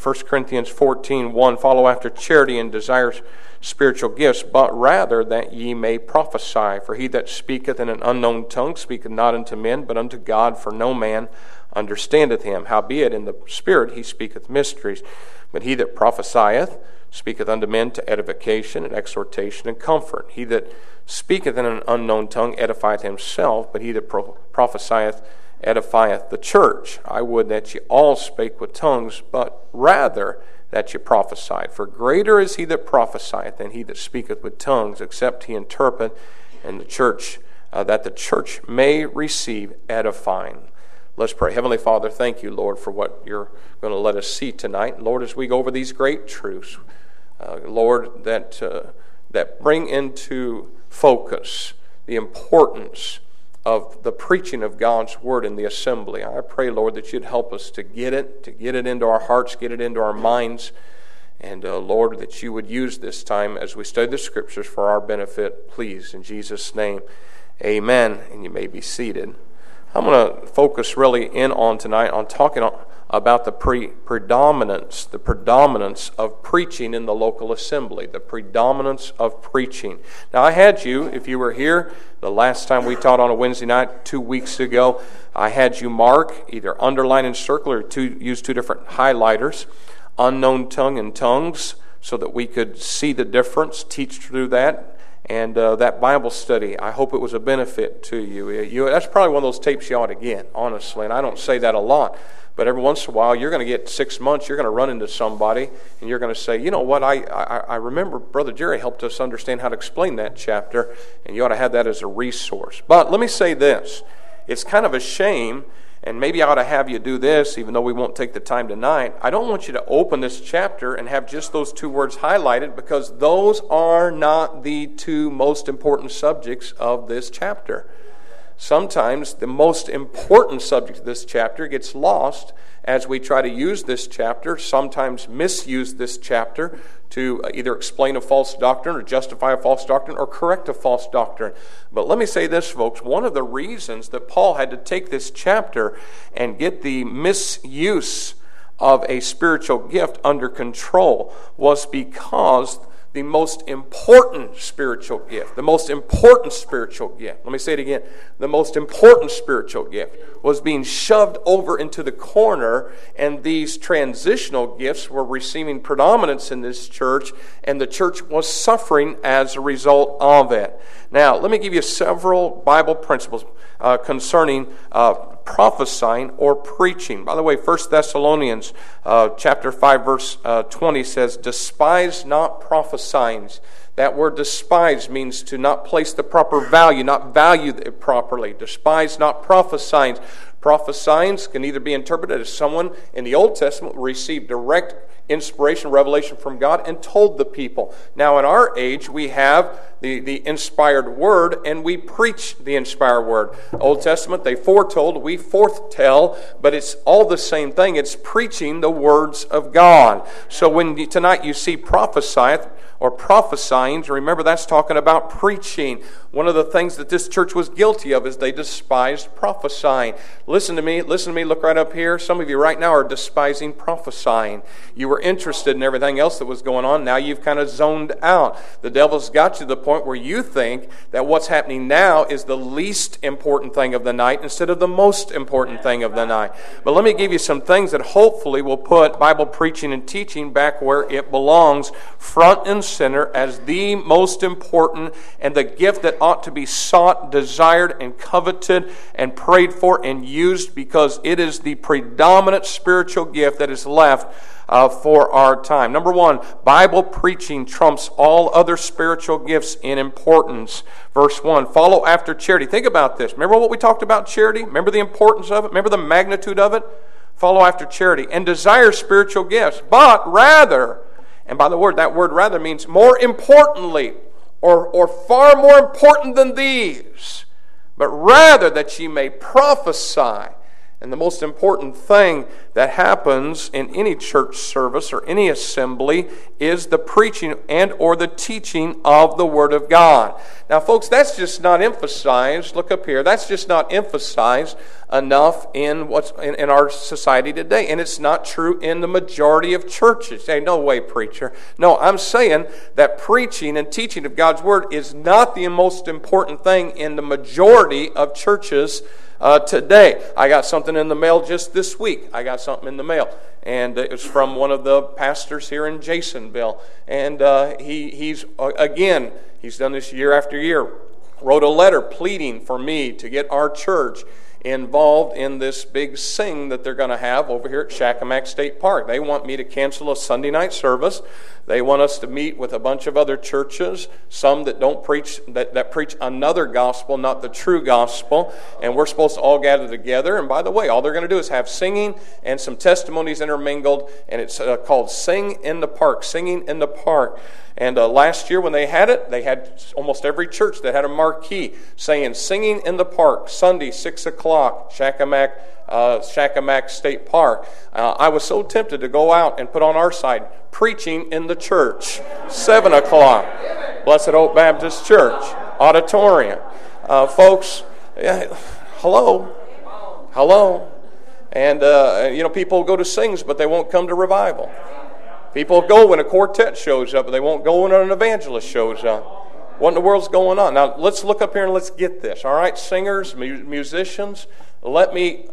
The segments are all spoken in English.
1 Corinthians 14:1, follow after charity and desire spiritual gifts, but rather that ye may prophesy. For he that speaketh in an unknown tongue speaketh not unto men, but unto God, for no man understandeth him. Howbeit in the Spirit he speaketh mysteries. But he that prophesieth speaketh unto men to edification and exhortation and comfort. He that speaketh in an unknown tongue edifieth himself, but he that prophesieth edifieth the church. I would that ye all spake with tongues, but rather that ye prophesied. For greater is he that prophesieth than he that speaketh with tongues, except he interpret, and the church that the church may receive edifying. Let's pray. Heavenly Father, thank you, Lord, for what you're going to let us see tonight. Lord, as we go over these great truths, Lord, that bring into focus the importance of the preaching of God's Word in the assembly. I pray, Lord, that you'd help us to get it into our hearts, get it into our minds, and Lord, that you would use this time as we study the Scriptures for our benefit. Please, in Jesus' name, amen, and you may be seated. I'm going to focus really in on tonight on talking about the predominance of preaching in the local assembly, the predominance of preaching. Now, I had you, if you were here the last time we taught on a Wednesday night 2 weeks ago, I had you mark, either underline and circle or use two different highlighters, unknown tongue and tongues, so that we could see the difference, teach through that. And that Bible study, I hope it was a benefit to you. That's probably one of those tapes you ought to get, honestly. And I don't say that a lot. But every once in a while, you're going to get 6 months, you're going to run into somebody, and you're going to say, you know what, I remember Brother Jerry helped us understand how to explain that chapter, and you ought to have that as a resource. But let me say this. It's kind of a shame, and maybe I ought to have you do this, even though we won't take the time tonight. I don't want you to open this chapter and have just those 2 words highlighted, because those are not the 2 most important subjects of this chapter. Sometimes the most important subject of this chapter gets lost as we try to use this chapter, sometimes misuse this chapter to either explain a false doctrine or justify a false doctrine or correct a false doctrine. But let me say this, folks. One of the reasons that Paul had to take this chapter and get the misuse of a spiritual gift under control was because the most important spiritual gift, let me say it again, the most important spiritual gift was being shoved over into the corner, and these transitional gifts were receiving predominance in this church, and the church was suffering as a result of it. Now, let me give you several Bible principles concerning prophesying or preaching. By the way, 1 Thessalonians chapter 5, verse 20 says, despise not prophesying. That word despise means to not place the proper value, not value it properly. Despise not prophesying. Prophesying can either be interpreted as someone in the Old Testament received direct inspiration, revelation from God, and told the people. Now in our age, we have the inspired word, and we preach the inspired word. Old Testament, they foretold, we foretell, but it's all the same thing. It's preaching the words of God. So when tonight you see prophesieth or prophesying, remember that's talking about preaching. One of the things that this church was guilty of is they despised prophesying. Listen to me, look right up here. Some of you right now are despising prophesying. You were interested in everything else that was going on. Now you've kind of zoned out. The devil's got you to the point where you think that what's happening now is the least important thing of the night instead of the most important thing of the night. But let me give you some things that hopefully will put Bible preaching and teaching back where it belongs, front and center as the most important and the gift that ought to be sought, desired, and coveted and prayed for and used, because it is the predominant spiritual gift that is left for our time. Number 1, Bible preaching trumps all other spiritual gifts in importance. Verse 1, follow after charity. Think about this. Remember what we talked about charity? Remember the importance of it? Remember the magnitude of it? Follow after charity. And desire spiritual gifts, but rather, and by the word, that word rather means more importantly, or far more important than these, but rather that ye may prophesy. And the most important thing that happens in any church service or any assembly is the preaching and or the teaching of the Word of God. Now, folks, that's just not emphasized. Look up here. That's just not emphasized enough in what's in our society today. And it's not true in the majority of churches. Hey, no way, preacher. No, I'm saying that preaching and teaching of God's Word is not the most important thing in the majority of churches today. I got something in the mail just this week. And it was from one of the pastors here in Jasonville. And he's done this year after year, wrote a letter pleading for me to get our church involved in this big sing that they're going to have over here at Shakamak State Park. They want me to cancel a Sunday night service. They want us to meet with a bunch of other churches, some that don't preach, that preach another gospel, not the true gospel, and we're supposed to all gather together. And by the way, all they're going to do is have singing and some testimonies intermingled, and it's called Sing in the Park, Singing in the Park. And last year when they had it, they had almost every church that had a marquee saying, Singing in the Park, Sunday, 6 o'clock, Shakamak State Park. I was so tempted to go out and put on our side, Preaching in the Church, 7 o'clock, Blessed Hope Baptist Church, auditorium. Folks, hello. And, people go to sings, but they won't come to revival. People go when a quartet shows up, but they won't go when an evangelist shows up. What in the world's going on? Now, let's look up here and let's get this. All right, singers, musicians, let me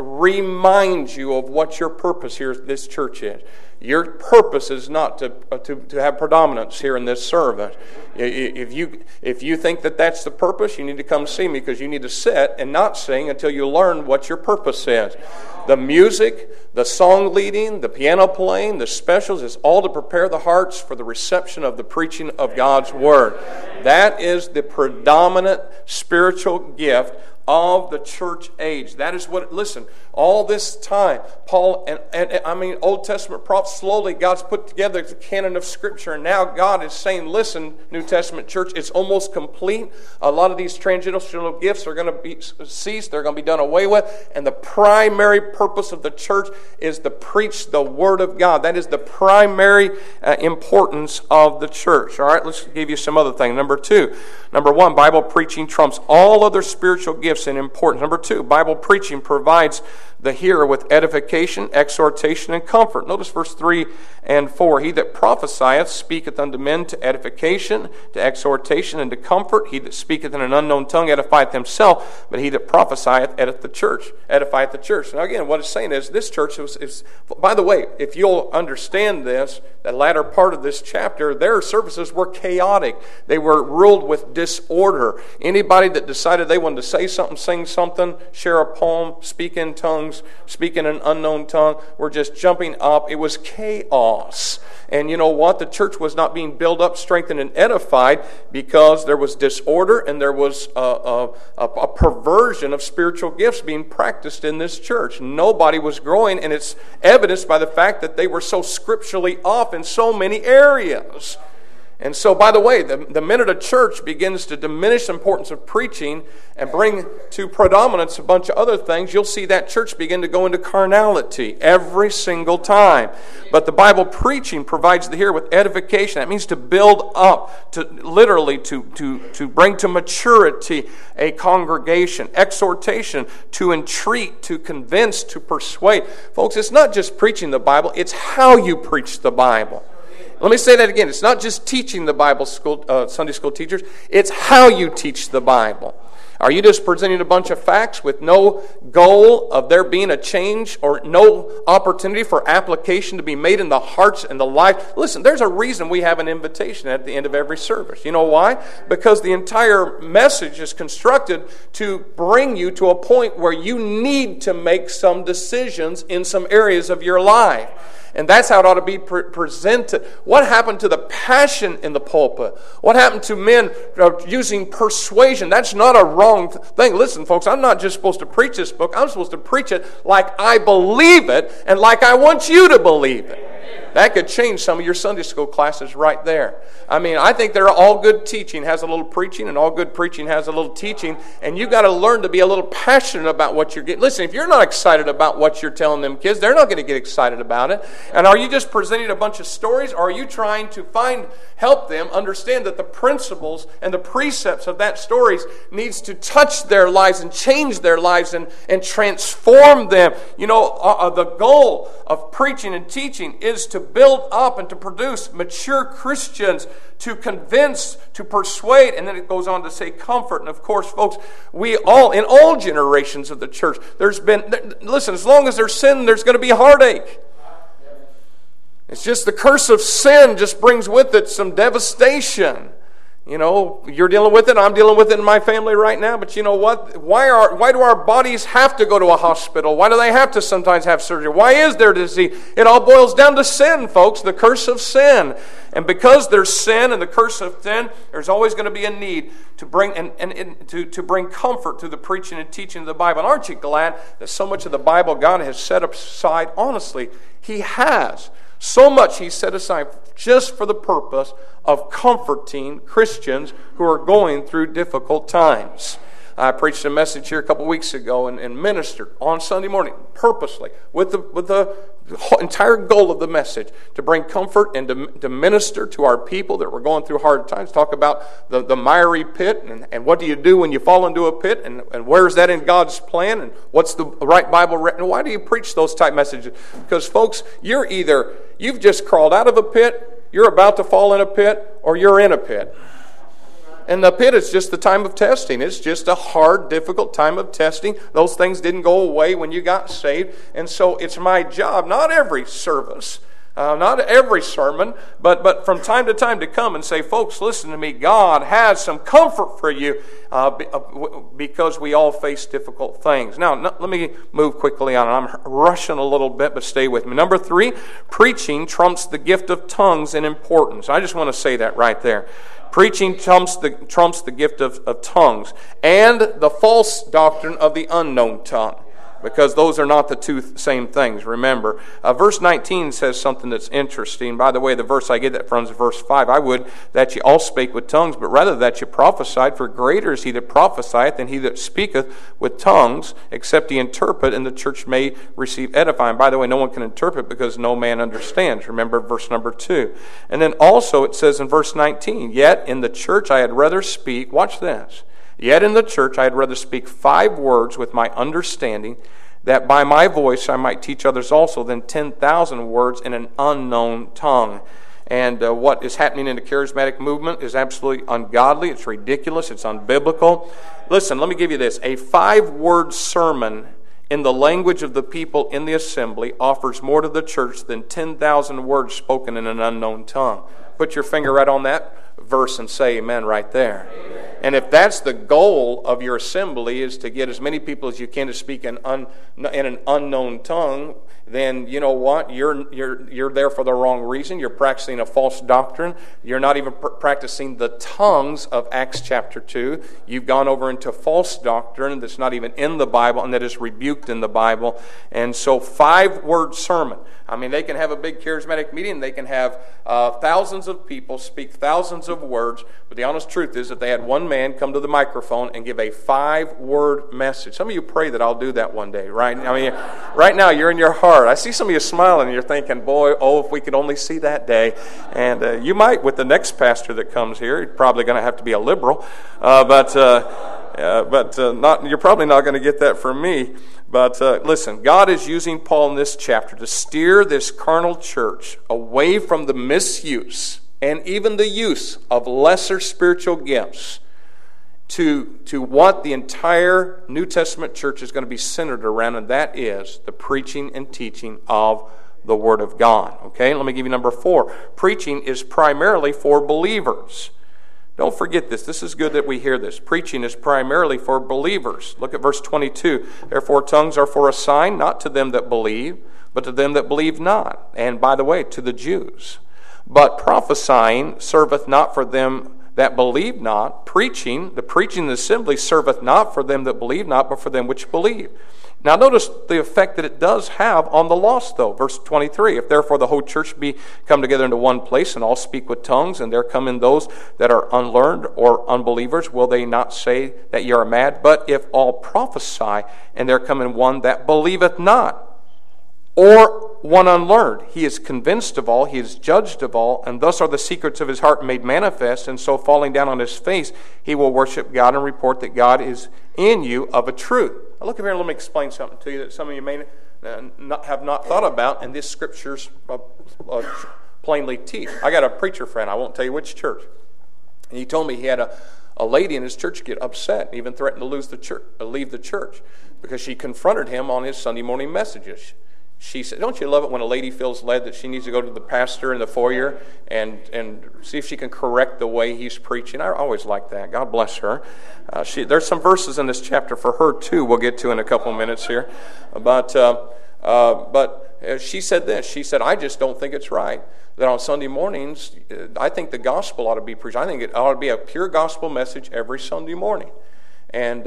remind you of what your purpose here at this church is. Your purpose is not to have predominance here in this service. If you think that that's the purpose, you need to come see me, because you need to sit and not sing until you learn what your purpose is. The music, the song leading, the piano playing, the specials is all to prepare the hearts for the reception of the preaching of God's Word. That is the predominant spiritual gift of the church age. That is what, listen, all this time, Paul and Old Testament prophets, slowly God's put together the canon of Scripture, and now God is saying, listen, New Testament church, it's almost complete. A lot of these transitional gifts are going to be ceased, they're going to be done away with, and the primary purpose of the church is to preach the Word of God. That is the primary importance of the church. All right, let's give you some other things. Number one, Bible preaching trumps all other spiritual gifts in importance. Number two, Bible preaching provides the hearer with edification, exhortation, and comfort. Notice verse 3 and 4. He that prophesieth speaketh unto men to edification, to exhortation, and to comfort. He that speaketh in an unknown tongue edifieth himself, but he that prophesieth edifieth the church. Now again, what it's saying is this church is, by the way, if you'll understand this, the latter part of this chapter, their services were chaotic. They were ruled with disorder. Anybody that decided they wanted to say something, sing something, share a poem, speak in tongues, speak in an unknown tongue, were just jumping up. It was chaos. And you know what? The church was not being built up, strengthened, and edified because there was disorder and there was a perversion of spiritual gifts being practiced in this church. Nobody was growing, and it's evidenced by the fact that they were so scripturally off in so many areas. And so, by the way, the minute a church begins to diminish the importance of preaching and bring to predominance a bunch of other things, you'll see that church begin to go into carnality every single time. But the Bible preaching provides the hearer with edification. That means to build up, to literally to bring to maturity a congregation. Exhortation, to entreat, to convince, to persuade. Folks, it's not just preaching the Bible, it's how you preach the Bible. Let me say that again. It's not just teaching the Bible school, Sunday school teachers. It's how you teach the Bible. Are you just presenting a bunch of facts with no goal of there being a change or no opportunity for application to be made in the hearts and the life? Listen, there's a reason we have an invitation at the end of every service. You know why? Because the entire message is constructed to bring you to a point where you need to make some decisions in some areas of your life. And that's how it ought to be presented. What happened to the passion in the pulpit? What happened to men using persuasion? That's not a wrong thing. Listen, folks, I'm not just supposed to preach this book. I'm supposed to preach it like I believe it and like I want you to believe it. That could change some of your Sunday school classes right there. I mean, I think they're all good teaching has a little preaching, and all good preaching has a little teaching, and you've got to learn to be a little passionate about what you're getting. Listen, if you're not excited about what you're telling them kids, they're not going to get excited about it. And are you just presenting a bunch of stories, or are you trying to help them understand that the principles and the precepts of that stories needs to touch their lives and change their lives and transform them? You know, the goal of preaching and teaching is to build up and to produce mature Christians, to convince, to persuade, and then it goes on to say comfort. And of course, folks, we all, in all generations of the church, listen, as long as there's sin, there's going to be heartache. It's just the curse of sin just brings with it some devastation. You know, you're dealing with it, I'm dealing with it in my family right now, but you know what? Why do our bodies have to go to a hospital? Why do they have to sometimes have surgery? Why is there disease? It all boils down to sin, folks, the curse of sin. And because there's sin and the curse of sin, there's always going to be a need to bring to bring comfort to the preaching and teaching of the Bible. And aren't you glad that so much of the Bible God has set aside? Honestly, He has. So much He set aside just for the purpose of comforting Christians who are going through difficult times. I preached a message here a couple weeks ago and ministered on Sunday morning purposely with the entire goal of the message to bring comfort and to minister to our people that were going through hard times. Talk about the miry pit and what do you do when you fall into a pit and where is that in God's plan and what's the right Bible written. Why do you preach those type messages? Because folks, you've just crawled out of a pit, you're about to fall in a pit, or you're in a pit. And the pit is just the time of testing. It's just a hard, difficult time of testing. Those things didn't go away when you got saved. And so it's my job, not every service, not every sermon, but from time to time to come and say, folks, listen to me. God has some comfort for you because we all face difficult things. Now, let me move quickly on. I'm rushing a little bit, but stay with me. Number 3, preaching trumps the gift of tongues in importance. I just want to say that right there. Preaching trumps the gift of tongues and the false doctrine of the unknown tongue, because those are not the two same things. Remember, verse 19 says something that's interesting. By the way, the verse I get that from is verse 5. I would that ye all spake with tongues, but rather that ye prophesied. For greater is he that prophesieth than he that speaketh with tongues, except he interpret, and the church may receive edifying. By the way, no one can interpret because no man understands. Remember verse number 2. And then also it says in verse 19, yet in the church I had rather speak, watch this, yet in the church I had rather speak 5 words with my understanding, that by my voice I might teach others also, than 10,000 words in an unknown tongue. And what is happening in the charismatic movement is absolutely ungodly. It's ridiculous. It's unbiblical. Listen, let me give you this. A 5-word sermon in the language of the people in the assembly offers more to the church than 10,000 words spoken in an unknown tongue. Put your finger right on that verse and say amen right there. Amen. And if that's the goal of your assembly, is to get as many people as you can to speak in an unknown tongue, then you know what? You're there for the wrong reason. You're practicing a false doctrine. You're not even practicing the tongues of Acts chapter 2. You've gone over into false doctrine that's not even in the Bible and that is rebuked in the Bible. And so 5-word sermon. I mean, they can have a big charismatic meeting. They can have thousands of people speak thousands of words. But the honest truth is that they had one man come to the microphone and give a 5-word message. Some of you pray that I'll do that one day, right? I mean, right now you're in your heart. I see some of you smiling and you're thinking, boy, if we could only see that day. And you might with the next pastor that comes here. You're probably going to have to be a liberal. But you're probably not going to get that from me. But listen, God is using Paul in this chapter to steer this carnal church away from the misuse and even the use of lesser spiritual gifts to what the entire New Testament church is going to be centered around, and that is the preaching and teaching of the Word of God. Okay, let me give you number 4. Preaching is primarily for believers. Don't forget this. This is good that we hear this. Preaching is primarily for believers. Look at verse 22. Therefore tongues are for a sign, not to them that believe, but to them that believe not. And by the way, to the Jews. But prophesying serveth not for them that believe not. The preaching in the assembly serveth not for them that believe not, but for them which believe. Now notice the effect that it does have on the lost, though. Verse 23, if therefore the whole church be come together into one place, and all speak with tongues, and there come in those that are unlearned or unbelievers, will they not say that ye are mad? But if all prophesy, and there come in one that believeth not, or one unlearned, he is convinced of all, he is judged of all, and thus are the secrets of his heart made manifest, and so falling down on his face, he will worship God and report that God is in you of a truth. Now look over here and let me explain something to you that some of you may have not thought about, and this scripture's plainly teach. I got a preacher friend, I won't tell you which church, and he told me he had a lady in his church get upset, even threatened to leave the church, because she confronted him on his Sunday morning messages. She said, don't you love it when a lady feels led that she needs to go to the pastor in the foyer and see if she can correct the way he's preaching? I always like that. God bless her. There's some verses in this chapter for her, too, we'll get to in a couple minutes here. But she said this. She said, I just don't think it's right that on Sunday mornings, I think the gospel ought to be preached. I think it ought to be a pure gospel message every Sunday morning. And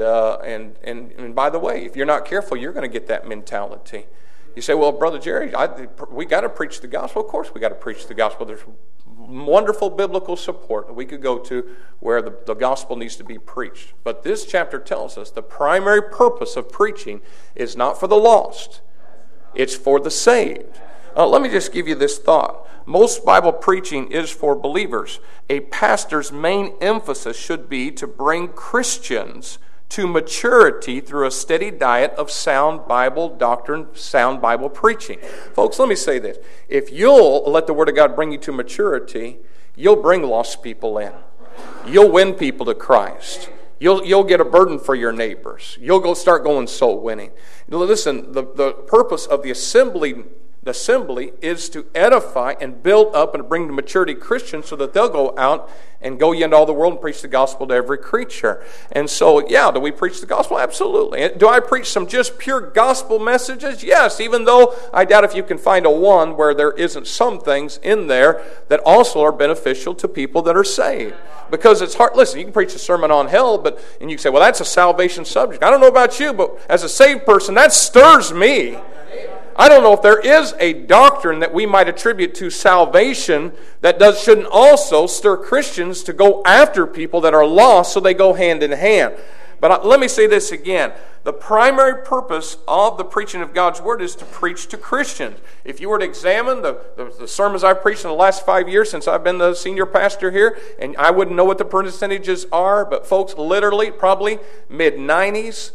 by the way, if you're not careful, you're going to get that mentality. You say, well, Brother Jerry, we got to preach the gospel. Of course we got to preach the gospel. There's wonderful biblical support that we could go to where the gospel needs to be preached. But this chapter tells us the primary purpose of preaching is not for the lost. It's for the saved. Let me just give you this thought. Most Bible preaching is for believers. A pastor's main emphasis should be to bring Christians to maturity through a steady diet of sound Bible doctrine, sound Bible preaching. Folks, let me say this. If you'll let the Word of God bring you to maturity, you'll bring lost people in. You'll win people to Christ. You'll get a burden for your neighbors. You'll start going soul winning. Listen, the purpose of the assembly is to edify and build up and bring to maturity Christians so that they'll go out and go ye into all the world and preach the gospel to every creature. And so, do we preach the gospel? Absolutely. Do I preach some just pure gospel messages? Yes, even though I doubt if you can find a one where there isn't some things in there that also are beneficial to people that are saved. Because it's hard. Listen, you can preach a sermon on hell, and you can say, well, that's a salvation subject. I don't know about you, but as a saved person, that stirs me. I don't know if there is a doctrine that we might attribute to salvation that shouldn't also stir Christians to go after people that are lost so they go hand in hand. But let me say this again. The primary purpose of the preaching of God's Word is to preach to Christians. If you were to examine the sermons I've preached in the last 5 years since I've been the senior pastor here, and I wouldn't know what the percentages are, but folks, literally, probably mid-90s,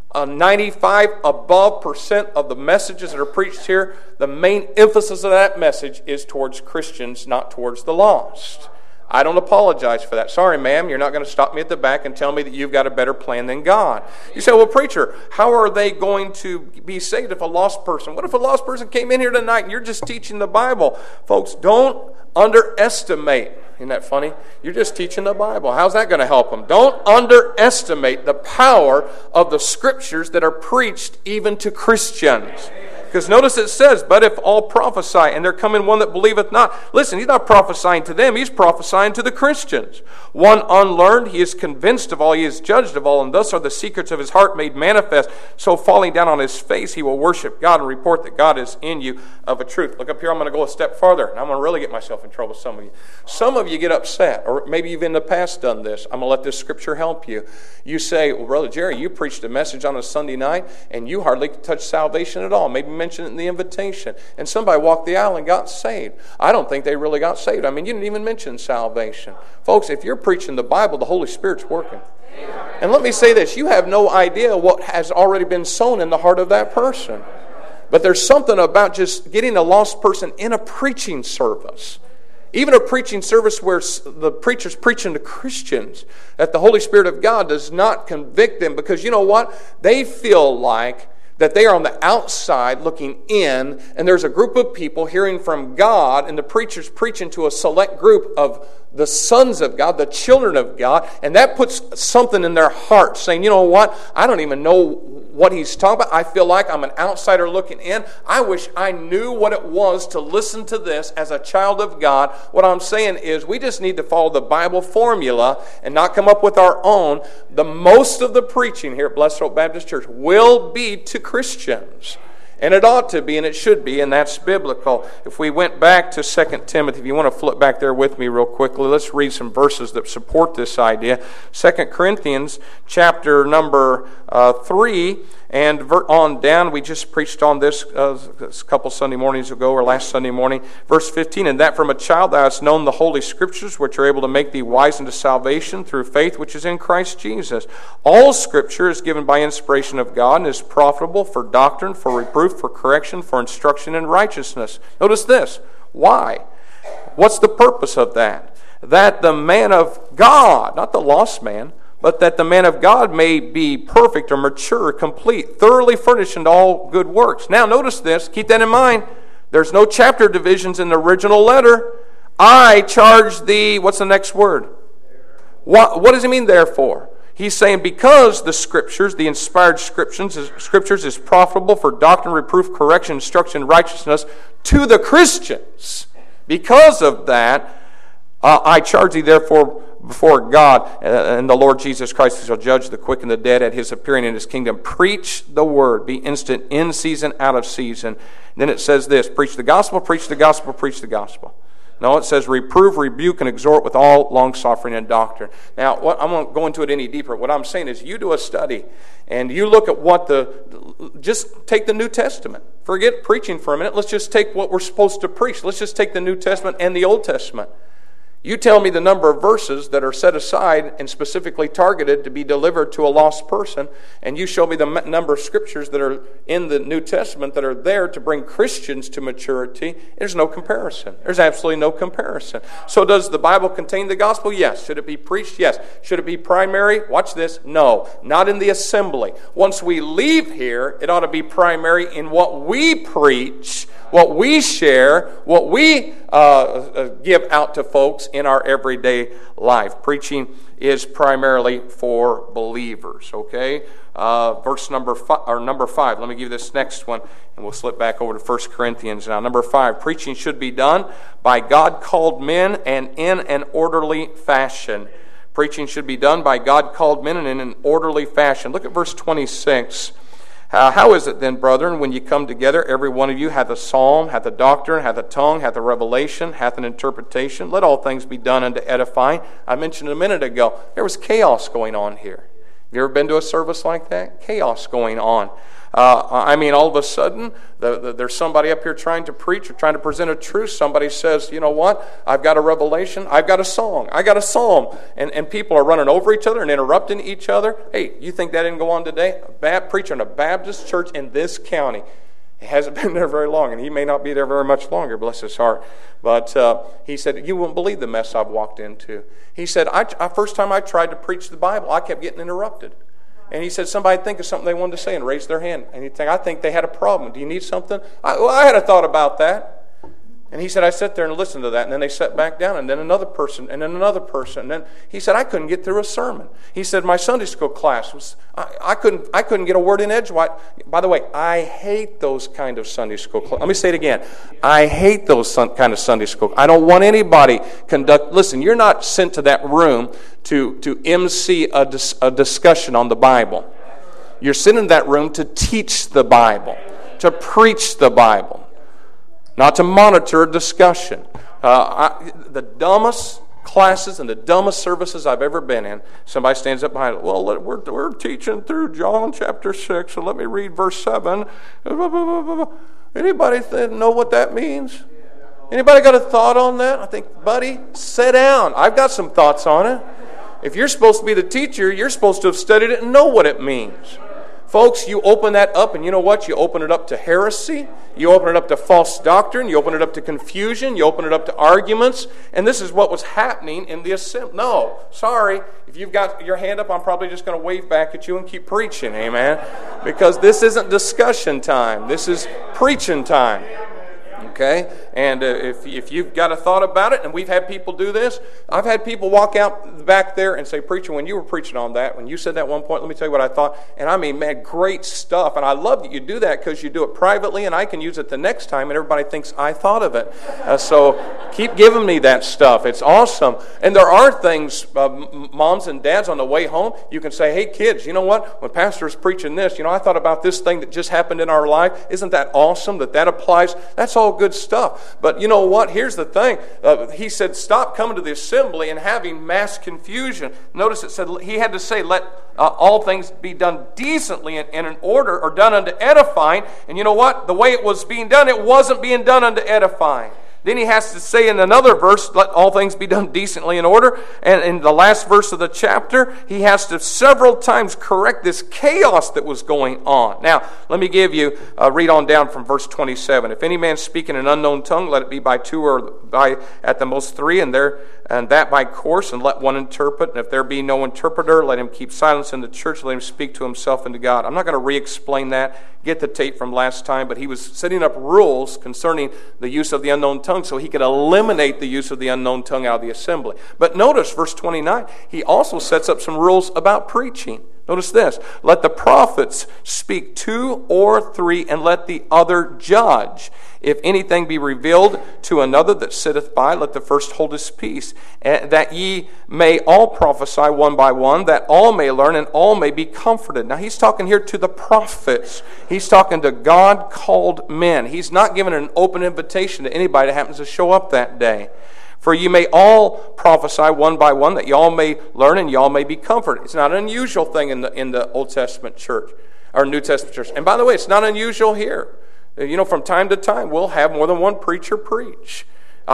95 above % of the messages that are preached here, the main emphasis of that message is towards Christians, not towards the lost. I don't apologize for that. Sorry, ma'am, you're not going to stop me at the back and tell me that you've got a better plan than God. You say, well, preacher, how are they going to be saved if a lost person? What if a lost person came in here tonight and you're just teaching the Bible? Folks, don't underestimate. Isn't that funny? You're just teaching the Bible. How's that going to help them? Don't underestimate the power of the Scriptures that are preached even to Christians. Because notice it says, but if all prophesy, and there come in one that believeth not. Listen, he's not prophesying to them, he's prophesying to the Christians. One unlearned, he is convinced of all, he is judged of all, and thus are the secrets of his heart made manifest. So falling down on his face, he will worship God and report that God is in you of a truth. Look up here, I'm going to go a step farther, and I'm going to really get myself in trouble with some of you. Some of you get upset, or maybe you've in the past done this. I'm going to let this scripture help you. You say, well, Brother Jerry, you preached a message on a Sunday night, and you hardly touched salvation at all. Maybe mention it in the invitation. And somebody walked the aisle and got saved. I don't think they really got saved. I mean, you didn't even mention salvation. Folks, if you're preaching the Bible, the Holy Spirit's working. And let me say this, you have no idea what has already been sown in the heart of that person. But there's something about just getting a lost person in a preaching service. Even a preaching service where the preacher's preaching to Christians, that the Holy Spirit of God does not convict them, because you know what? They feel like that they are on the outside looking in, and there's a group of people hearing from God, and the preacher's preaching to a select group of the sons of God, the children of God, and that puts something in their heart saying, you know what? I don't even know what he's talking about. I feel like I'm an outsider looking in. I wish I knew what it was to listen to this as a child of God. What I'm saying is we just need to follow the Bible formula and not come up with our own. The most of the preaching here at Blessed Hope Baptist Church will be to Christians. And it ought to be, and it should be, and that's biblical. If we went back to 2 Timothy, if you want to flip back there with me real quickly, let's read some verses that support this idea. 2 Corinthians chapter number 3, and on down, we just preached on this a couple Sunday mornings ago, or last Sunday morning. Verse 15, and that from a child thou hast known the Holy Scriptures, which are able to make thee wise unto salvation through faith which is in Christ Jesus. All Scripture is given by inspiration of God, and is profitable for doctrine, for reproof, for correction, for instruction in righteousness. Notice this. Why? What's the purpose of that? That the man of God, not the lost man, but that the man of God may be perfect or mature, complete, thoroughly furnished unto all good works. Now, notice this. Keep that in mind. There's no chapter divisions in the original letter. I charge thee, what's the next word? What does he mean, therefore? He's saying because the Scriptures, the inspired Scriptures is profitable for doctrine, reproof, correction, instruction, in righteousness to the Christians. Because of that, I charge thee therefore before God and the Lord Jesus Christ, who shall judge the quick and the dead at his appearing in his kingdom. Preach the word. Be instant, in season, out of season. And then it says this, preach the gospel, preach the gospel, preach the gospel. No, it says reprove, rebuke, and exhort with all long-suffering and doctrine. Now, I won't go into it any deeper. What I'm saying is you do a study, and you look at just take the New Testament. Forget preaching for a minute. Let's just take what we're supposed to preach. Let's just take the New Testament and the Old Testament. You tell me the number of verses that are set aside and specifically targeted to be delivered to a lost person, and you show me the number of scriptures that are in the New Testament that are there to bring Christians to maturity. There's no comparison. There's absolutely no comparison. So does the Bible contain the gospel? Yes. Should it be preached? Yes. Should it be primary? Watch this. No. Not in the assembly. Once we leave here, it ought to be primary in what we preach, what we share, what we give out to folks in our everyday life. Preaching is primarily for believers, okay? Verse number 5. Let me give you this next one, and we'll slip back over to 1 Corinthians now. Number 5, preaching should be done by God-called men and in an orderly fashion. Preaching should be done by God-called men and in an orderly fashion. Look at verse 26. How is it then, brethren, when you come together, every one of you hath a psalm, hath a doctrine, hath a tongue, hath a revelation, hath an interpretation? Let all things be done unto edifying. I mentioned a minute ago, there was chaos going on here. Have you ever been to a service like that? Chaos going on. All of a sudden, there's somebody up here trying to preach or trying to present a truth. Somebody says, you know what? I've got a revelation. I've got a song. I got a psalm. And people are running over each other and interrupting each other. Hey, you think that didn't go on today? A preacher in a Baptist church in this county. He hasn't been there very long, and he may not be there very much longer, bless his heart. But he said, you won't believe the mess I've walked into. He said, first time I tried to preach the Bible, I kept getting interrupted. And he said, somebody think of something they wanted to say and raise their hand. And he'd think, I think they had a problem. Do you need something? I had a thought about that. And he said, I sat there and listened to that. And then they sat back down, and then another person, and then another person. And then he said, I couldn't get through a sermon. He said, my Sunday school class was, I couldn't get a word in edgewise. By the way, I hate those kind of Sunday school classes. Let me say it again. I hate those kind of Sunday school. I don't want anybody listen, you're not sent to that room to MC a discussion on the Bible. You're sent in that room to teach the Bible, to preach the Bible. Not to monitor a discussion. The dumbest classes and the dumbest services I've ever been in, somebody stands up behind it. Well, we're teaching through John chapter 6, so let me read verse 7. Anybody know what that means? Anybody got a thought on that? I think, buddy, sit down. I've got some thoughts on it. If you're supposed to be the teacher, you're supposed to have studied it and know what it means. Folks, you open that up, and you know what? You open it up to heresy. You open it up to false doctrine. You open it up to confusion. You open it up to arguments. And this is what was happening in the assembly. No, sorry. If you've got your hand up, I'm probably just going to wave back at you and keep preaching, amen? Because this isn't discussion time. This is preaching time. Okay, and if you've got a thought about it, and we've had people do this, I've had people walk out back there and say, "Preacher, when you were preaching on that, when you said that at one point, let me tell you what I thought." And I mean, man, great stuff. And I love that you do that because you do it privately, and I can use it the next time, and everybody thinks I thought of it. So keep giving me that stuff. It's awesome. And there are things, moms and dads, on the way home, you can say, "Hey, kids, you know what? When Pastor is preaching this, I thought about this thing that just happened in our life. Isn't that awesome that applies?" That's all good stuff. But you know what? Here's the thing. He said, stop coming to the assembly and having mass confusion. Notice it said he had to say, let all things be done decently and in order, or done unto edifying. And you know what? The way it was being done, it wasn't being done unto edifying. Then he has to say in another verse, let all things be done decently in order. And in the last verse of the chapter, he has to several times correct this chaos that was going on. Now, let me give you, read on down from verse 27. If any man speak in an unknown tongue, let it be by two or by at the most three, and that by course, and let one interpret. And if there be no interpreter, let him keep silence in the church, let him speak to himself and to God. I'm not going to re-explain that. Get the tape from last time, but he was setting up rules concerning the use of the unknown tongue so he could eliminate the use of the unknown tongue out of the assembly. But notice verse 29, he also sets up some rules about preaching. Notice this, let the prophets speak 2 or 3, and let the other judge. If anything be revealed to another that sitteth by, let the first hold his peace, that ye may all prophesy one by one, that all may learn and all may be comforted. Now he's talking here to the prophets. He's talking to God-called men. He's not giving an open invitation to anybody that happens to show up that day. For you may all prophesy one by one, that you all may learn and you all may be comforted. It's not an unusual thing in the Old Testament church, or New Testament church. And by the way, it's not unusual here. From time to time, we'll have more than one preacher preach.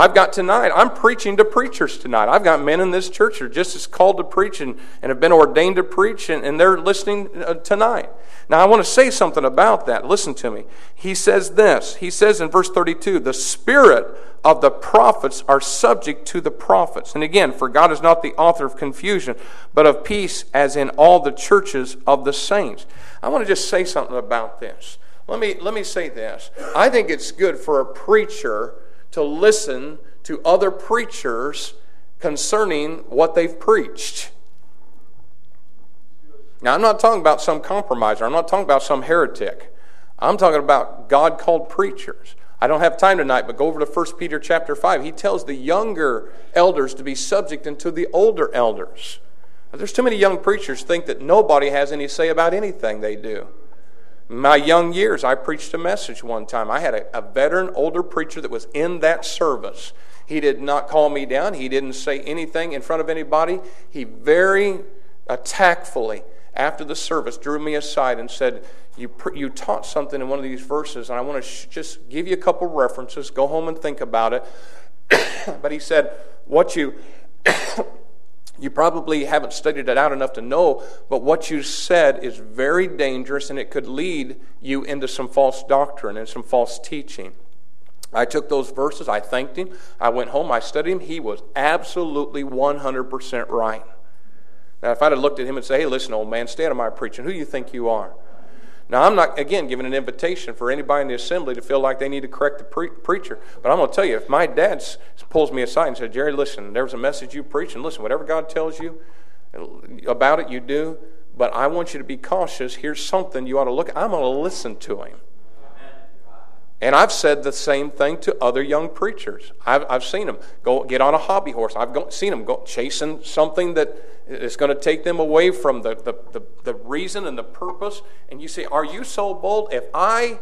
I'm preaching to preachers tonight. I've got men in this church who are just as called to preach and have been ordained to preach, and they're listening tonight. Now, I want to say something about that. Listen to me. He says this. He says in verse 32, the spirit of the prophets are subject to the prophets. And again, for God is not the author of confusion, but of peace, as in all the churches of the saints. I want to just say something about this. Let me say this. I think it's good for a preacher to listen to other preachers concerning what they've preached. Now, I'm not talking about some compromiser. I'm not talking about some heretic. I'm talking about God-called preachers. I don't have time tonight, but go over to 1 Peter chapter 5. He tells the younger elders to be subject unto the older elders. There's too many young preachers think that nobody has any say about anything they do. In my young years, I preached a message one time. I had a veteran, older preacher that was in that service. He did not call me down. He didn't say anything in front of anybody. He very tactfully, after the service, drew me aside and said, you taught something in one of these verses, and I want to just give you a couple references. Go home and think about it. But he said, what you probably haven't studied it out enough to know, but what you said is very dangerous, and it could lead you into some false doctrine and some false teaching. I took those verses, I thanked him, I went home, I studied him. He was absolutely 100% right. Now, if I'd have looked at him and said, hey, listen, old man, stay out of my preaching. Who do you think you are? Now, I'm not, again, giving an invitation for anybody in the assembly to feel like they need to correct the preacher. But I'm going to tell you, if my dad pulls me aside and says, Jerry, listen, there was a message you preached, and listen, whatever God tells you about it, you do. But I want you to be cautious. Here's something you ought to look at. I'm going to listen to him. And I've said the same thing to other young preachers. I've seen them go get on a hobby horse. Seen them go chasing something that is going to take them away from the reason and the purpose. And you say, are you so bold? If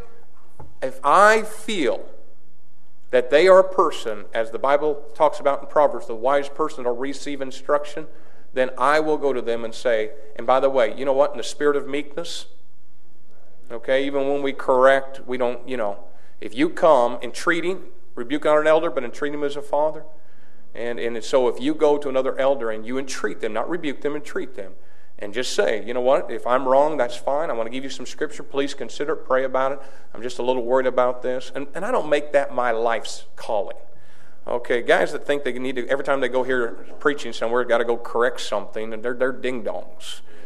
I feel that they are a person, as the Bible talks about in Proverbs, the wise person will receive instruction, then I will go to them and say, and by the way, you know what? In the spirit of meekness, okay, even when we correct, we don't, if you come entreating, rebuke not an elder, but entreat him as a father. And so if you go to another elder and you entreat them, not rebuke them, entreat them, and just say, you know what, if I'm wrong, that's fine. I want to give you some scripture. Please consider it, pray about it. I'm just a little worried about this. And I don't make that my life's calling. Okay, guys that think they need to, every time they go here preaching somewhere, got to go correct something, and they're ding-dongs.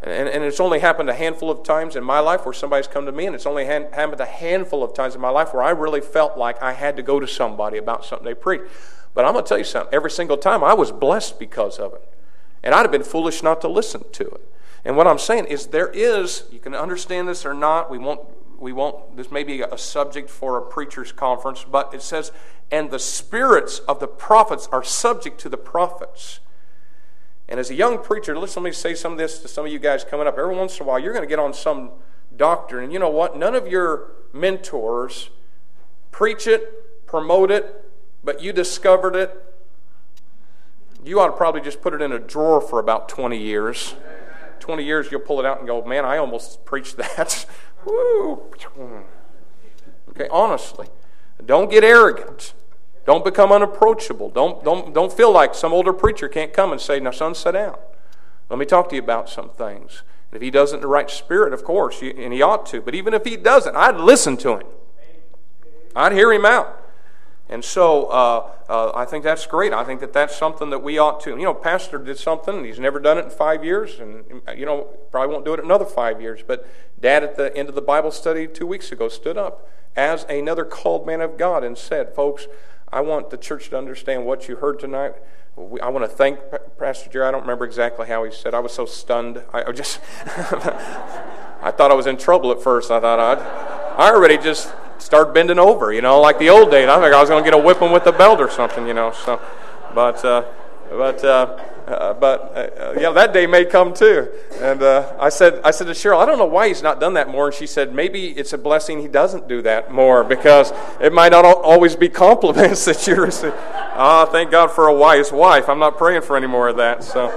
And it's only happened a handful of times in my life where somebody's come to me, and it's only happened a handful of times in my life where I really felt like I had to go to somebody about something they preached. But I'm going to tell you something. Every single time I was blessed because of it. And I'd have been foolish not to listen to it. And what I'm saying is you can understand this or not, we won't, this may be a subject for a preacher's conference, but it says, and the spirits of the prophets are subject to the prophets. And as a young preacher, let me say some of this to some of you guys coming up. Every once in a while, you're going to get on some doctrine, and you know what? None of your mentors preach it, promote it, but you discovered it. You ought to probably just put it in a drawer for about 20 years. 20 years, you'll pull it out and go, man, I almost preached that. Woo. Okay, honestly, don't get arrogant. Don't become unapproachable. Don't feel like some older preacher can't come and say, now, son, sit down. Let me talk to you about some things. And if he doesn't in the right spirit, of course, and he ought to. But even if he doesn't, I'd listen to him. I'd hear him out. And so I think that's great. I think that's something that we ought to. You know, pastor did something. He's never done it in 5 years. And, you know, probably won't do it another 5 years. But Dad, at the end of the Bible study 2 weeks ago, stood up as another called man of God and said, folks, I want the church to understand what you heard tonight. I want to thank Pastor Jerry. I don't remember exactly how he said. I was so stunned. I just, I thought I was in trouble at first. I thought I already just started bending over, you know, like the old days. I think I was going to get a whipping with a belt or something, you know. So, but that day may come too. And I said to Cheryl, I don't know why he's not done that more. And she said, maybe it's a blessing he doesn't do that more, because it might not always be compliments that you receive. Thank God for a wise wife. I'm not praying for any more of that. So,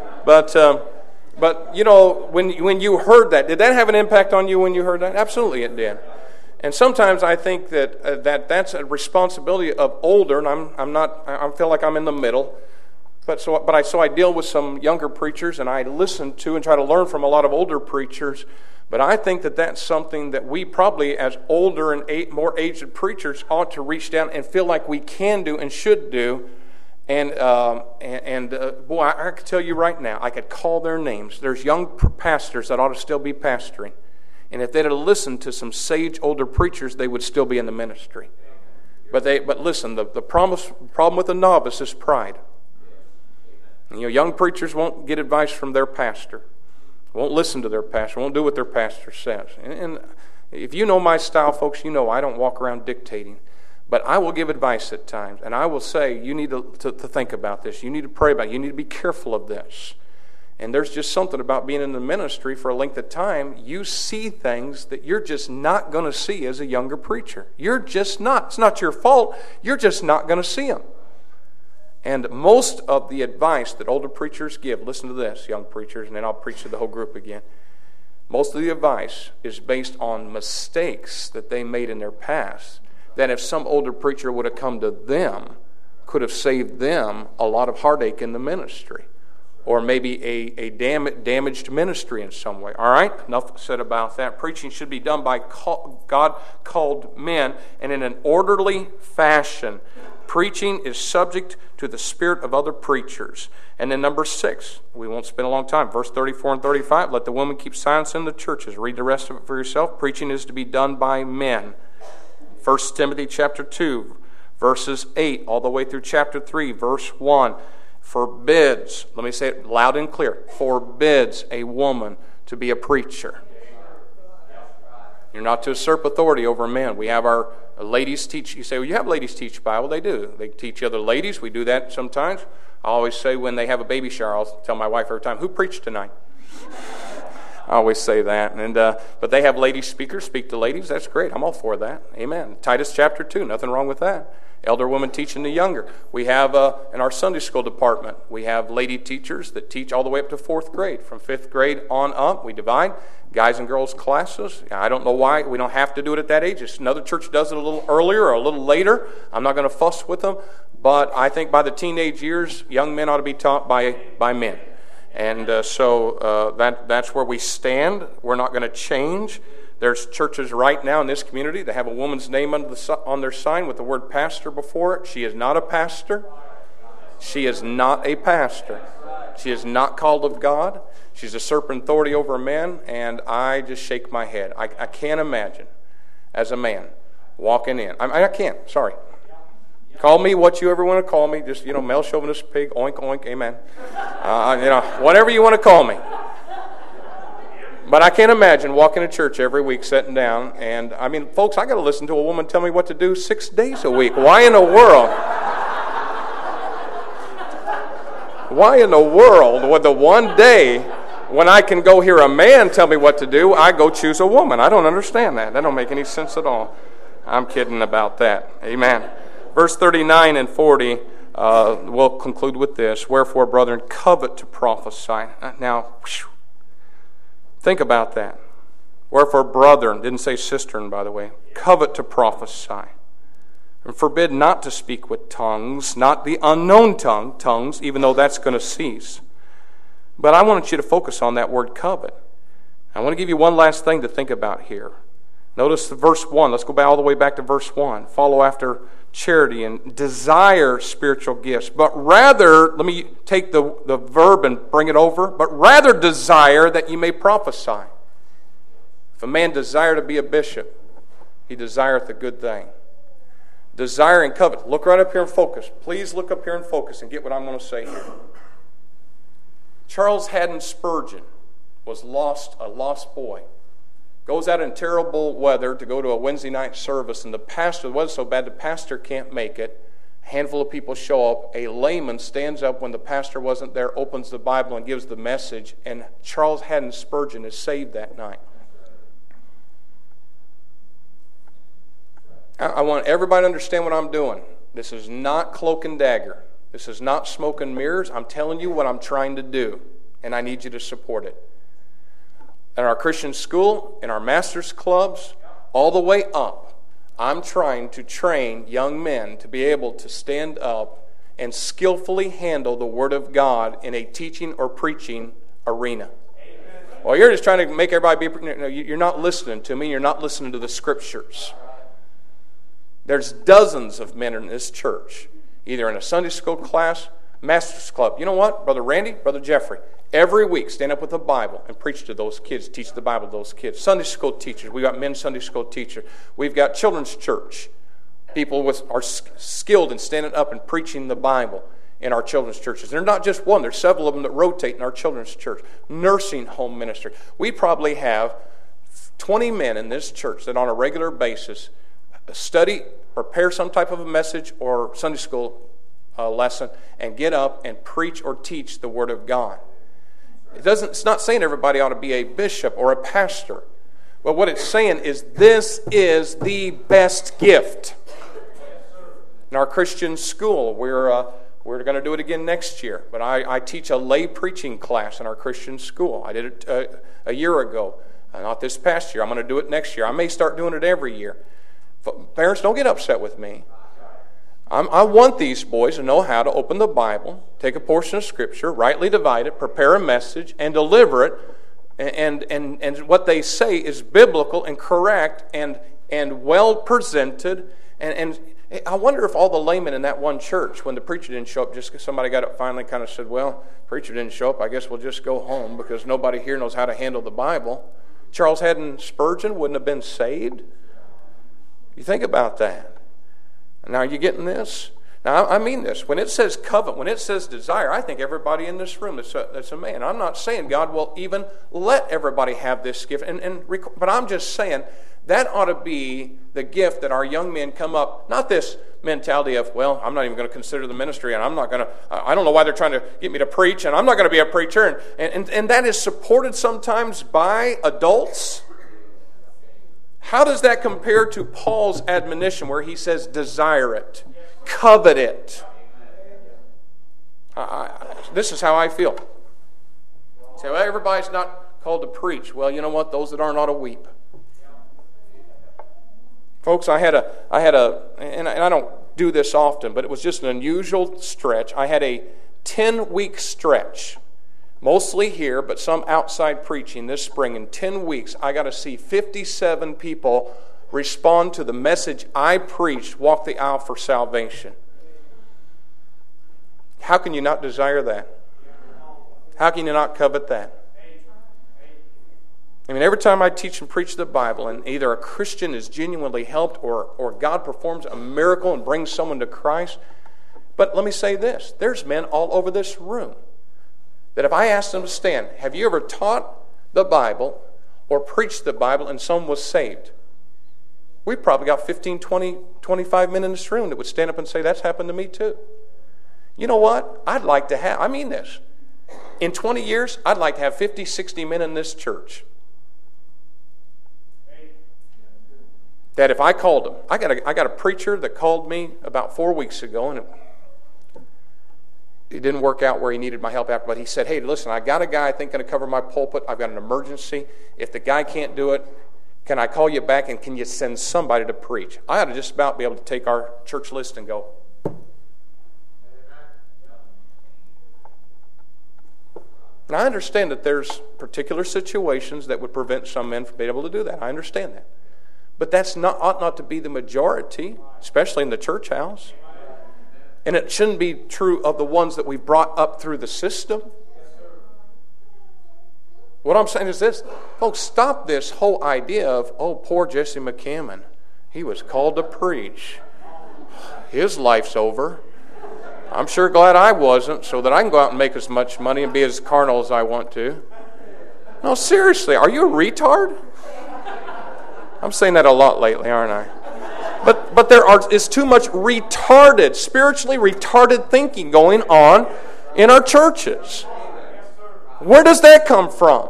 but you know, when you heard that, did that have an impact on you when you heard that? Absolutely, it did. And sometimes I think that that's a responsibility of older, and I feel like I'm in the middle. So I deal with some younger preachers, and I listen to and try to learn from a lot of older preachers. But I think that that's something that we probably, as older and more aged preachers, ought to reach down and feel like we can do and should do. And boy, I could tell you right now, I could call their names. There's young pastors that ought to still be pastoring. And if they'd have listened to some sage older preachers, they would still be in the ministry. But listen, the problem with a novice is pride. You know, young preachers won't get advice from their pastor, won't listen to their pastor, won't do what their pastor says. And if you know my style, folks, you know I don't walk around dictating. But I will give advice at times, and I will say, you need to think about this. You need to pray about it. You need to be careful of this. And there's just something about being in the ministry for a length of time. You see things that you're just not going to see as a younger preacher. You're just not. It's not your fault. You're just not going to see them. And most of the advice that older preachers give, listen to this, young preachers, and then I'll preach to the whole group again. Most of the advice is based on mistakes that they made in their past, that if some older preacher would have come to them, could have saved them a lot of heartache in the ministry, or maybe a damaged ministry in some way. All right? Enough said about that. Preaching should be done by God-called men and in an orderly fashion. Preaching is subject to the spirit of other preachers. And then number 6, we won't spend a long time. Verse 34 and 35, let the women keep silence in the churches. Read the rest of it for yourself. Preaching is to be done by men. 1 Timothy chapter 2, verses 8, all the way through chapter 3, verse 1, forbids, let me say it loud and clear, forbids a woman to be a preacher. You're not to usurp authority over men. We have our ladies teach. You say, well, you have ladies teach Bible. They do. They teach other ladies. We do that sometimes. I always say when they have a baby shower, I'll tell my wife every time, who preached tonight? I always say that. But they have lady speakers speak to ladies. That's great. I'm all for that. Amen. Titus chapter 2, nothing wrong with that. Elder women teaching the younger. We have, in our Sunday school department, we have lady teachers that teach all the way up to 4th grade. From 5th grade on up, we divide guys and girls classes. I don't know why. We don't have to do it at that age. If another church does it a little earlier or a little later, I'm not going to fuss with them. But I think by the teenage years, young men ought to be taught by men. And so that's where we stand. We're not going to change. There's churches right now in this community that have a woman's name on their sign with the word pastor before it. She is not a pastor. She is not a pastor. She is not called of God. She's a serpent authority over men, and I just shake my head. I can't imagine, as a man, walking in. I can't, sorry. Call me what you ever want to call me. Just, male chauvinist pig, oink, oink, amen. Whatever you want to call me. But I can't imagine walking to church every week, sitting down, and, folks, I got to listen to a woman tell me what to do 6 days a week. Why in the world? Why in the world would the one day when I can go hear a man tell me what to do, I go choose a woman? I don't understand that. That don't make any sense at all. I'm kidding about that. Amen. Verse 39 and 40, we'll conclude with this. Wherefore, brethren, covet to prophesy. Now, think about that. Wherefore, brethren, didn't say cistern, by the way, covet to prophesy. And forbid not to speak with tongues, not the unknown tongues, even though that's going to cease. But I want you to focus on that word covet. I want to give you one last thing to think about here. Notice the verse 1. Let's go back all the way back to verse 1. Follow after charity and desire spiritual gifts. But rather, let me take the verb and bring it over. But rather desire that you may prophesy. If a man desire to be a bishop, he desireth a good thing. Desire and covet. Look right up here and focus. Please look up here and focus and get what I'm going to say here. Charles Haddon Spurgeon was a lost boy. Goes out in terrible weather to go to a Wednesday night service, and the weather's so bad the pastor can't make it. A handful of people show up. A layman stands up when the pastor wasn't there, opens the Bible and gives the message, and Charles Haddon Spurgeon is saved that night. I want everybody to understand what I'm doing. This is not cloak and dagger. This is not smoke and mirrors. I'm telling you what I'm trying to do, and I need you to support it. In our Christian school, in our master's clubs, all the way up, I'm trying to train young men to be able to stand up and skillfully handle the Word of God in a teaching or preaching arena. Well, you're just trying to make everybody be... You're not listening to me. You're not listening to the Scriptures. There's dozens of men in this church, either in a Sunday school class, master's club. You know what? Brother Randy, Brother Jeffrey, every week stand up with the Bible and preach to those kids, teach the Bible to those kids. Sunday school teachers. We've got men's Sunday school teachers. We've got children's church. People are skilled in standing up and preaching the Bible in our children's churches. They're not just one. There's several of them that rotate in our children's church. Nursing home ministry. We probably have 20 men in this church that on a regular basis study, prepare some type of a message or Sunday school lesson, and get up and preach or teach the Word of God. It's not saying everybody ought to be a bishop or a pastor. But what it's saying is this is the best gift. In our Christian school, we're going to do it again next year. But I teach a lay preaching class in our Christian school. I did it a year ago. Not this past year. I'm going to do it next year. I may start doing it every year. Parents, don't get upset with me. I want these boys to know how to open the Bible, take a portion of Scripture, rightly divide it, prepare a message, and deliver it. And what they say is biblical and correct and well presented. And I wonder if all the laymen in that one church, when the preacher didn't show up, just somebody got up finally kind of said, well, preacher didn't show up, I guess we'll just go home because nobody here knows how to handle the Bible. Charles Haddon Spurgeon wouldn't have been saved. You think about that. Now, are you getting this? Now, I mean this. When it says covet, when it says desire, I think everybody in this room that's a man. I'm not saying God will even let everybody have this gift. But I'm just saying that ought to be the gift that our young men come up. Not this mentality of, well, I'm not even going to consider the ministry, and I don't know why they're trying to get me to preach, and I'm not going to be a preacher. And that is supported sometimes by adults. How does that compare to Paul's admonition where he says, desire it, covet it? This is how I feel. You say, well, everybody's not called to preach. Well, you know what? Those that aren't ought to weep. Folks, I had a, and I don't do this often, but it was just an unusual stretch. I had a 10-week stretch. Mostly here, but some outside preaching this spring. In 10 weeks, I got to see 57 people respond to the message I preached, walk the aisle for salvation. How can you not desire that? How can you not covet that? I mean, every time I teach and preach the Bible, and either a Christian is genuinely helped or God performs a miracle and brings someone to Christ. But let me say this. There's men all over this room that if I asked them to stand, have you ever taught the Bible or preached the Bible and someone was saved? We probably got 15, 20, 25 men in this room that would stand up and say, that's happened to me too. You know what? I'd like to have, I mean this, in 20 years, I'd like to have 50, 60 men in this church. That if I called them, I got a preacher that called me about 4 weeks ago, and it didn't work out where he needed my help after, but he said, hey, listen, I got a guy I think going to cover my pulpit. I've got an emergency. If the guy can't do it, can I call you back, and can you send somebody to preach? I ought to just about be able to take our church list and go. Now, I understand that there's particular situations that would prevent some men from being able to do that. I understand that. But that's ought not to be the majority, especially in the church house. And it shouldn't be true of the ones that we've brought up through the system. What I'm saying is this. Folks, stop this whole idea of, oh, poor Jesse McCammon. He was called to preach. His life's over. I'm sure glad I wasn't, so that I can go out and make as much money and be as carnal as I want to. No, seriously, are you a retard? I'm saying that a lot lately, aren't I? But is too much retarded, spiritually retarded thinking going on in our churches. Where does that come from?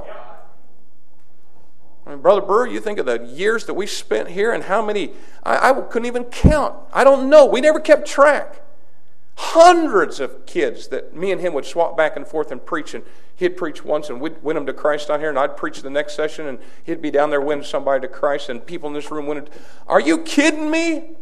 I mean, Brother Brewer, you think of the years that we spent here and how many, I couldn't even count. I don't know. We never kept track. Hundreds of kids that me and him would swap back and forth and preach, and he'd preach once and we'd win them to Christ down here, and I'd preach the next session and he'd be down there winning somebody to Christ, and people in this room winning. Are you kidding me?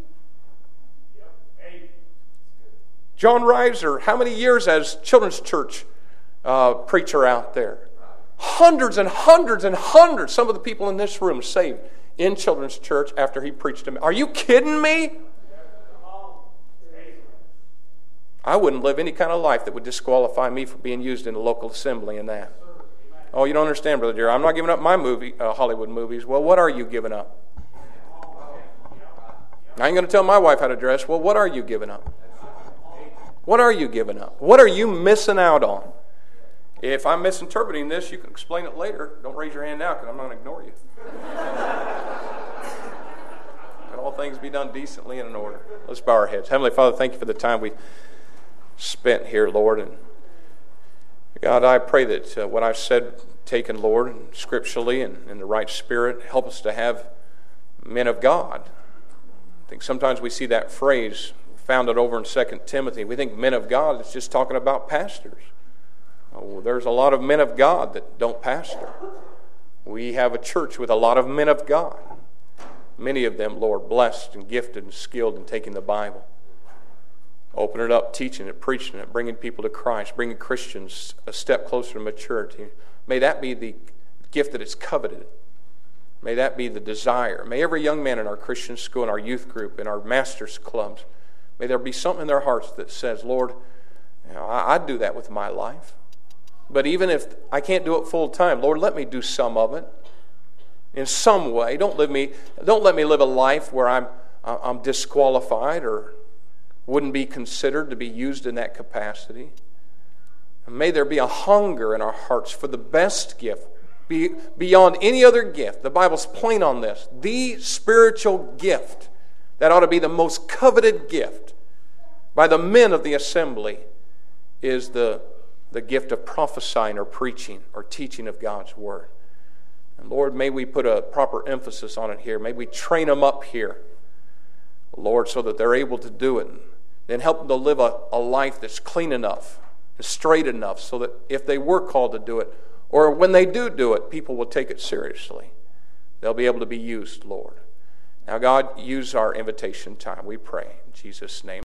John Reiser, how many years as children's church preacher out there? Hundreds and hundreds and hundreds. Some of the people in this room saved in children's church after he preached to me. Are you kidding me? I wouldn't live any kind of life that would disqualify me from being used in a local assembly in that. Oh, you don't understand, Brother Deere. I'm not giving up my Hollywood movies. Well, what are you giving up? I ain't going to tell my wife how to dress. Well, what are you giving up? What are you giving up? What are you missing out on? If I'm misinterpreting this, you can explain it later. Don't raise your hand now, because I'm not going to ignore you. Let all things be done decently and in order. Let's bow our heads. Heavenly Father, thank you for the time we spent here, Lord. And God, I pray that what I've said, taken, Lord, scripturally and in the right spirit, help us to have men of God. I think sometimes we see that phrase founded over in 2 Timothy. We think men of God is just talking about pastors. Oh, there's a lot of men of God that don't pastor. We have a church with a lot of men of God. Many of them, Lord, blessed and gifted and skilled in taking the Bible. Open it up, teaching it, preaching it, bringing people to Christ, bringing Christians a step closer to maturity. May that be the gift that is coveted. May that be the desire. May every young man in our Christian school, in our youth group, in our master's clubs, may there be something in their hearts that says, Lord, I'd do that with my life. But even if I can't do it full time, Lord, let me do some of it in some way. Don't let me live a life where I'm disqualified or wouldn't be considered to be used in that capacity. And may there be a hunger in our hearts for the best gift, beyond any other gift. The Bible's plain on this. The spiritual gift that ought to be the most coveted gift by the men of the assembly is the gift of prophesying or preaching or teaching of God's Word. And Lord, may we put a proper emphasis on it here. May we train them up here, Lord, so that they're able to do it. Then help them to live a life that's clean enough and straight enough so that if they were called to do it, or when they do it, people will take it seriously. They'll be able to be used, Lord. Now, God, use our invitation time, we pray. In Jesus' name.